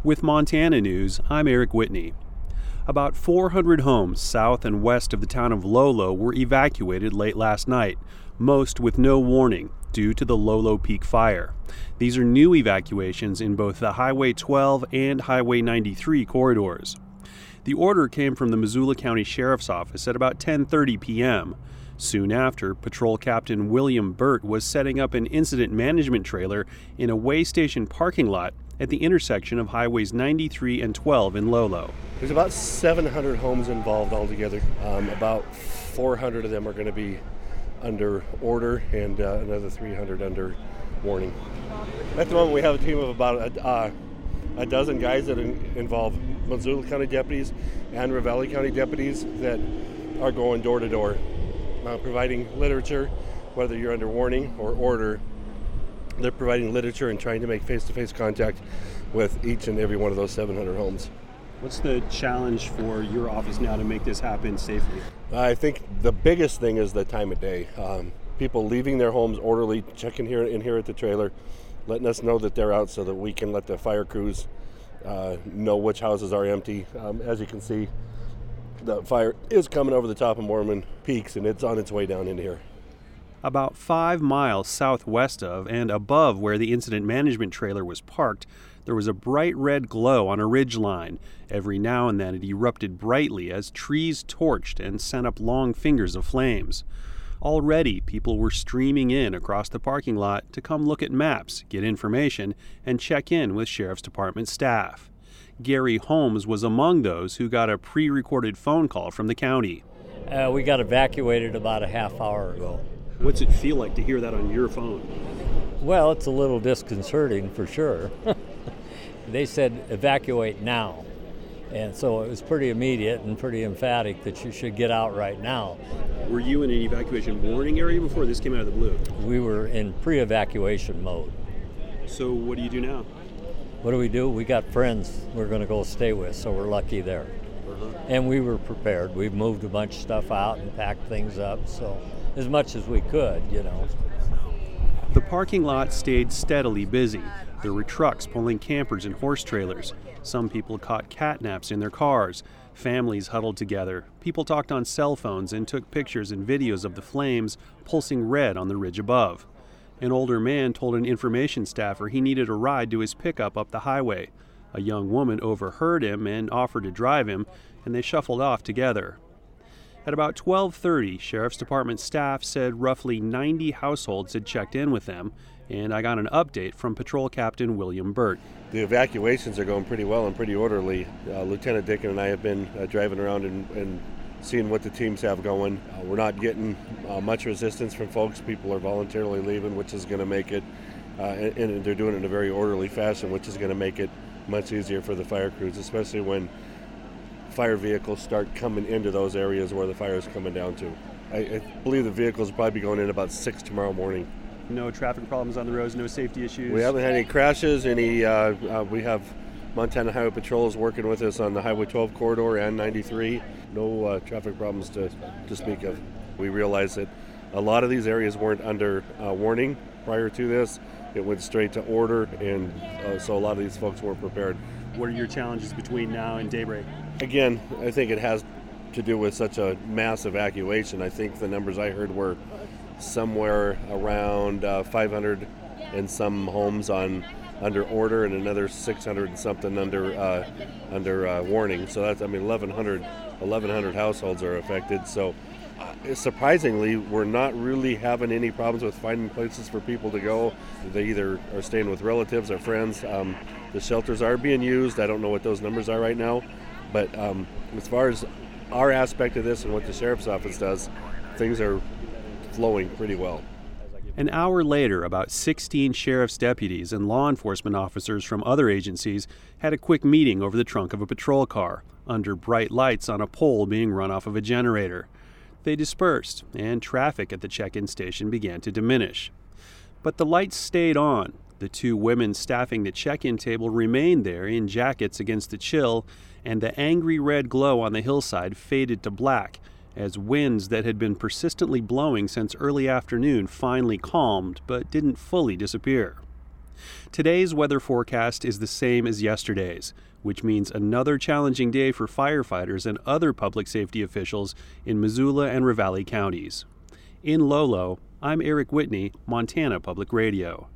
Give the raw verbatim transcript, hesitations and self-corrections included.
With Montana News, I'm Eric Whitney. About four hundred homes south and west of the town of Lolo were evacuated late last night, most with no warning due to the Lolo Peak fire. These are new evacuations in both the Highway twelve and Highway ninety-three corridors. The order came from the Missoula County Sheriff's Office at about ten thirty p.m. Soon after, Patrol Captain William Burt was setting up an incident management trailer in a way station parking lot at the intersection of Highways ninety-three and twelve in Lolo. There's about seven hundred homes involved altogether. Um, about four hundred of them are going to be under order and uh, another three hundred under warning. At the moment, we have a team of about a, uh, a dozen guys that in, involve Missoula County deputies and Ravalli County deputies that are going door to door, uh, providing literature, whether you're under warning or order. They're providing literature and trying to make face-to-face contact with each and every one of those seven hundred homes. What's the challenge for your office now to make this happen safely? I think the biggest thing is the time of day. Um, people leaving their homes orderly, checking here in here at the trailer, letting us know that they're out so that we can let the fire crews uh, know which houses are empty. Um, as you can see, the fire is coming over the top of Mormon Peaks, and it's on its way down into here. About five miles southwest of and above where the incident management trailer was parked, there was a bright red glow on a ridge line. Every now and then it erupted brightly as trees torched and sent up long fingers of flames. Already, people were streaming in across the parking lot to come look at maps, get information, and check in with Sheriff's Department staff. Gary Holmes was among those who got a pre-recorded phone call from the county. Uh, we got evacuated about a half hour ago. What's it feel like to hear that on your phone? Well, it's a little disconcerting for sure. They said evacuate now. And so it was pretty immediate and pretty emphatic that you should get out right now. Were you in an evacuation warning area before this came out of the blue? We were in pre-evacuation mode. So what do you do now? What do we do? We got friends we're going to go stay with, so we're lucky there. Uh-huh. And we were prepared. We moved a bunch of stuff out and packed things up, so as much as we could, you know. The parking lot stayed steadily busy. There were trucks pulling campers and horse trailers. Some people caught catnaps in their cars. Families huddled together. People talked on cell phones and took pictures and videos of the flames pulsing red on the ridge above. An older man told an information staffer he needed a ride to his pickup up the highway. A young woman overheard him and offered to drive him, and they shuffled off together. At about twelve thirty, Sheriff's Department staff said roughly ninety households had checked in with them, and I got an update from Patrol Captain William Burt. The evacuations are going pretty well and pretty orderly. Uh, Lieutenant Dickin and I have been uh, driving around and, and seeing what the teams have going. Uh, we're not getting uh, much resistance from folks. People are voluntarily leaving, which is going to make it, uh, and, and they're doing it in a very orderly fashion, which is going to make it much easier for the fire crews, especially when fire vehicles start coming into those areas where the fire is coming down to. I, I believe the vehicles will probably be going in about six tomorrow morning. No traffic problems on the roads, no safety issues? We haven't had any crashes, any, uh, uh, we have Montana Highway Patrols working with us on the Highway twelve corridor and ninety-three. No uh, traffic problems to, to speak of. We realize that a lot of these areas weren't under uh, warning prior to this. It went straight to order, and uh, so a lot of these folks weren't prepared. What are your challenges between now and daybreak? Again, I think it has to do with such a mass evacuation. I think the numbers I heard were somewhere around uh, five hundred and some homes on under order, and another six hundred and something under uh, under uh, warning. So that's, I mean, eleven hundred, eleven hundred households are affected. So uh, surprisingly, we're not really having any problems with finding places for people to go. They either are staying with relatives or friends. Um, the shelters are being used. I don't know what those numbers are right now. But um, as far as our aspect of this and what the Sheriff's Office does, things are flowing pretty well. An hour later, about sixteen sheriff's deputies and law enforcement officers from other agencies had a quick meeting over the trunk of a patrol car, under bright lights on a pole being run off of a generator. They dispersed, and traffic at the check-in station began to diminish. But the lights stayed on. The two women staffing the check-in table remained there in jackets against the chill, and the angry red glow on the hillside faded to black as winds that had been persistently blowing since early afternoon finally calmed but didn't fully disappear. Today's weather forecast is the same as yesterday's, which means another challenging day for firefighters and other public safety officials in Missoula and Ravalli counties. In Lolo, I'm Eric Whitney, Montana Public Radio.